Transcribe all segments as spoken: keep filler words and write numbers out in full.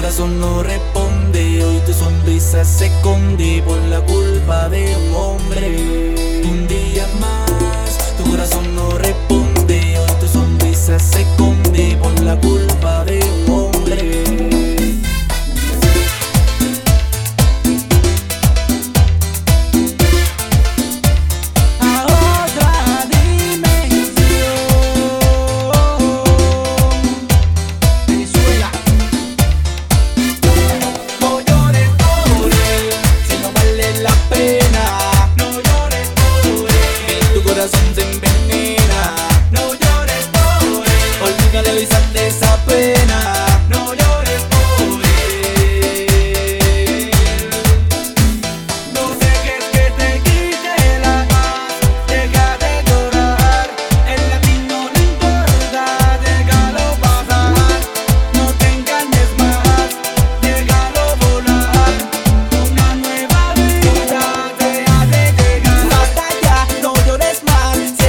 corazón no responde, hoy tu sonrisa se esconde por la culpa de un hombre. Un día más, tu corazón no responde, hoy tu sonrisa se esconde por la culpa de un hombre. Se envenena, no llores por él, olvídale y sal de esa pena, no llores por él. No dejes que te quite la paz, deja de llorar, el latino no importa, déjalo pasar, no te engañes más, déjalo volar, una nueva vida te ha de llegar. Basta ya, no llores más.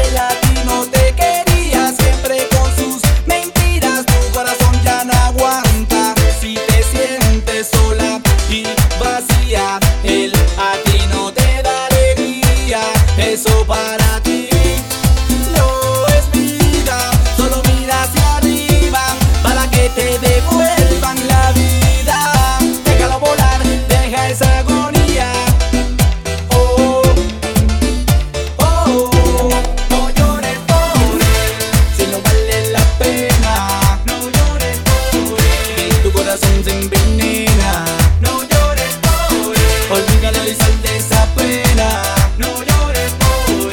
Sola y vacía, él a ti no te da alegría, eso para ti no es vida, solo mira hacia arriba para que te devuelvan la vida, déjalo volar, deja esa agonía. Oh, oh, oh, no llores por él, si no vale la pena, no llores por él, que tu corazón se envenena. Olvídalo y sal de esa pena, no llores por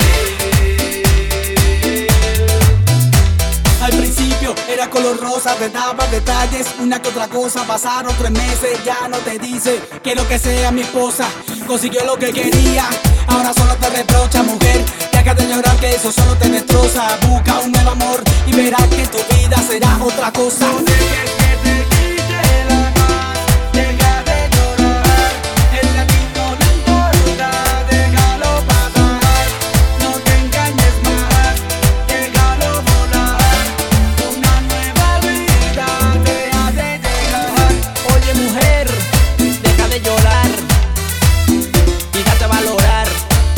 él. Al principio era color rosa, te daba detalles, una que otra cosa. Pasaron tres meses, ya no te dice, quiero que sea mi esposa. Consiguió lo que quería, ahora solo te reprocha, mujer. Deja de llorar que eso solo te destroza. Busca un nuevo amor y verás que tu vida será otra cosa. No dejes que te quite la paz, deja de llorar, el latino no importa, déjalo pasar, no te engañes más, déjalo volar, una nueva vida te ha de llegar. Oye mujer, deja de llorar y déjate valorar.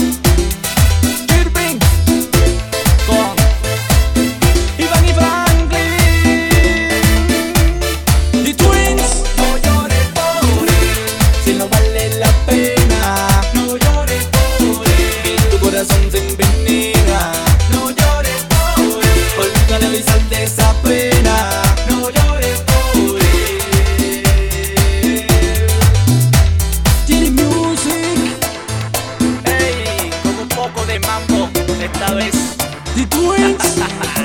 Irving con Iván y Franklin, The Twins. No llores por él, si no vale la pena, no llores por él, que tu corazón se envenena, no llores por él, olvídalo y sal de esa pena, no llores por él. Giri Music, hey, con un poco de mambo esta vez. The Twins.